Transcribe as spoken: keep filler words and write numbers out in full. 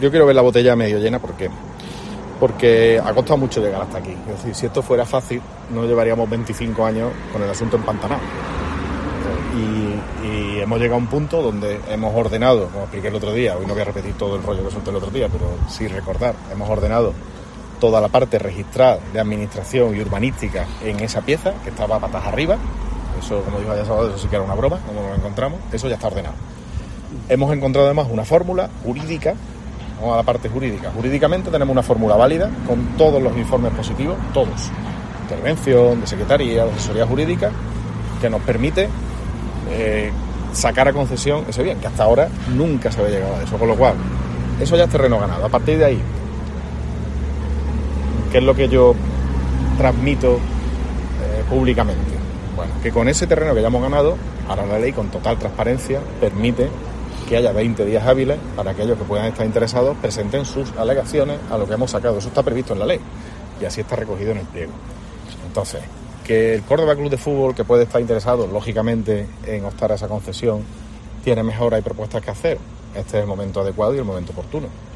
Yo quiero ver la botella medio llena, ¿por qué? Porque ha costado mucho llegar hasta aquí. Es decir, si esto fuera fácil, no llevaríamos veinticinco años con el asunto empantanado. Y, y hemos llegado a un punto donde hemos ordenado, como expliqué el otro día, hoy no voy a repetir todo el rollo que solté el otro día, pero sí recordar, hemos ordenado toda la parte registrada de administración y urbanística en esa pieza, que estaba patas arriba. Eso, como dijo ayer sábado, eso sí que era una broma, como lo encontramos, eso ya está ordenado. Hemos encontrado además una fórmula jurídica. Vamos a la parte jurídica. Jurídicamente tenemos una fórmula válida con todos los informes positivos, todos. Intervención, de secretaría, de asesoría jurídica, que nos permite eh, sacar a concesión ese bien, que hasta ahora nunca se había llegado a eso. Con lo cual, eso ya es terreno ganado. A partir de ahí, ¿qué es lo que yo transmito eh, públicamente? Bueno, que con ese terreno que ya hemos ganado, ahora la ley con total transparencia permite que haya veinte días hábiles para aquellos que puedan estar interesados presenten sus alegaciones a lo que hemos sacado. Eso está previsto en la ley y así está recogido en el pliego. Entonces, que el Córdoba Club de Fútbol, que puede estar interesado, lógicamente, en optar a esa concesión, tiene mejoras y propuestas que hacer. Este es el momento adecuado y el momento oportuno.